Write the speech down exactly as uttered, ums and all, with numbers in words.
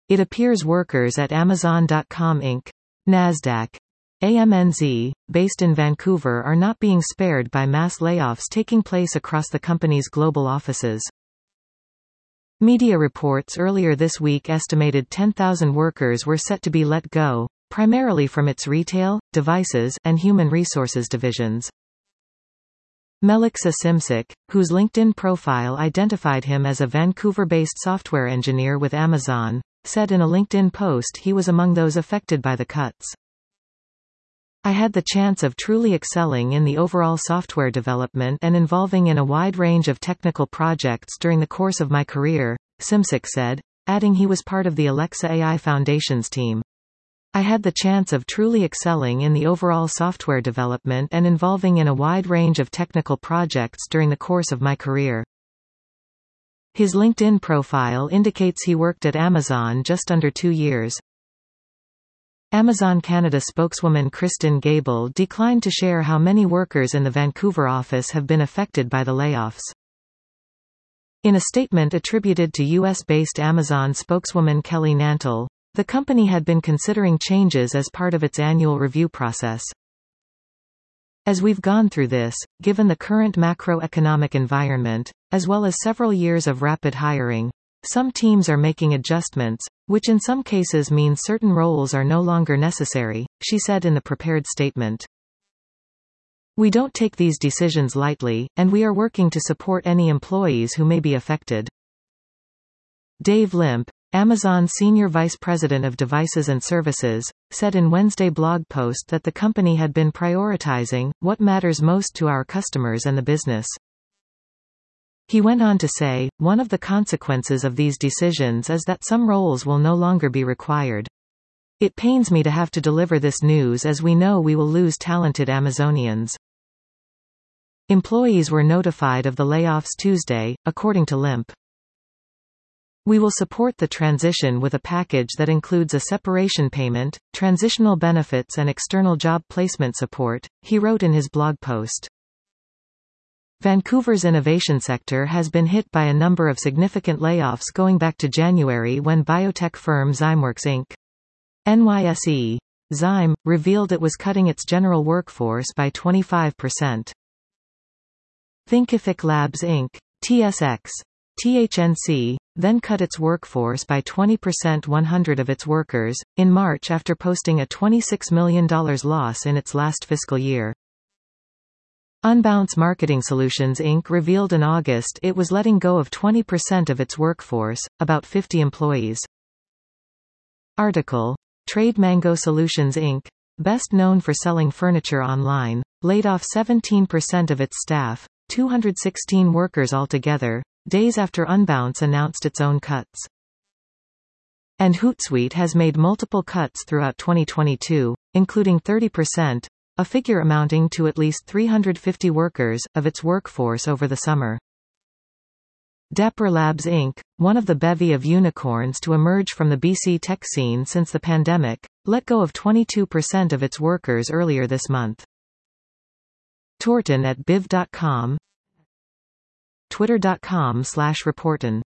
It appears workers at Amazon dot com Incorporated. NASDAQ. A M N Z, based in Vancouver, are not being spared by mass layoffs taking place across the company's global offices. Media reports earlier this week estimated ten thousand workers were set to be let go, primarily from its retail, devices, and human resources divisions. Melixa Simcik, whose LinkedIn profile identified him as a Vancouver-based software engineer with Amazon, said in a LinkedIn post he was among those affected by the cuts. I had the chance of truly excelling in the overall software development and involving in a wide range of technical projects during the course of my career, Simcik said, adding he was part of the Alexa A I Foundation's team. I had the chance of truly excelling in the overall software development and involving in a wide range of technical projects during the course of my career. His LinkedIn profile indicates he worked at Amazon just under two years. Amazon Canada spokeswoman Kristen Gable declined to share how many workers in the Vancouver office have been affected by the layoffs. In a statement attributed to U S-based Amazon spokeswoman Kelly Nantle, the company had been considering changes as part of its annual review process. As we've gone through this, given the current macroeconomic environment, as well as several years of rapid hiring, some teams are making adjustments, which in some cases means certain roles are no longer necessary, she said in the prepared statement. We don't take these decisions lightly, and we are working to support any employees who may be affected. Dave Limp, Amazon Senior Vice President of Devices and Services, said in Wednesday blog post that the company had been prioritizing what matters most to our customers and the business. He went on to say, one of the consequences of these decisions is that some roles will no longer be required. It pains me to have to deliver this news as we know we will lose talented Amazonians. Employees were notified of the layoffs Tuesday, according to Limp. We will support the transition with a package that includes a separation payment, transitional benefits and external job placement support, he wrote in his blog post. Vancouver's innovation sector has been hit by a number of significant layoffs going back to January when biotech firm Zymeworks Incorporated. N Y S E. Zyme, revealed it was cutting its general workforce by twenty-five percent. Thinkific Labs Incorporated. T S X. T H N C, then cut its workforce by twenty percent, one hundred of its workers, in March after posting a twenty-six million dollars loss in its last fiscal year. Unbounce Marketing Solutions Incorporated revealed in August it was letting go of twenty percent of its workforce, about fifty employees. Article. Trade Mango Solutions Incorporated, best known for selling furniture online, laid off seventeen percent of its staff, two hundred sixteen workers altogether, days after Unbounce announced its own cuts. And Hootsuite has made multiple cuts throughout twenty twenty-two, including thirty percent, a figure amounting to at least three hundred fifty workers, of its workforce over the summer. Dapper Labs Incorporated, one of the bevy of unicorns to emerge from the B C tech scene since the pandemic, let go of twenty-two percent of its workers earlier this month. Torton at biv dot com, twitter dot com slash reporton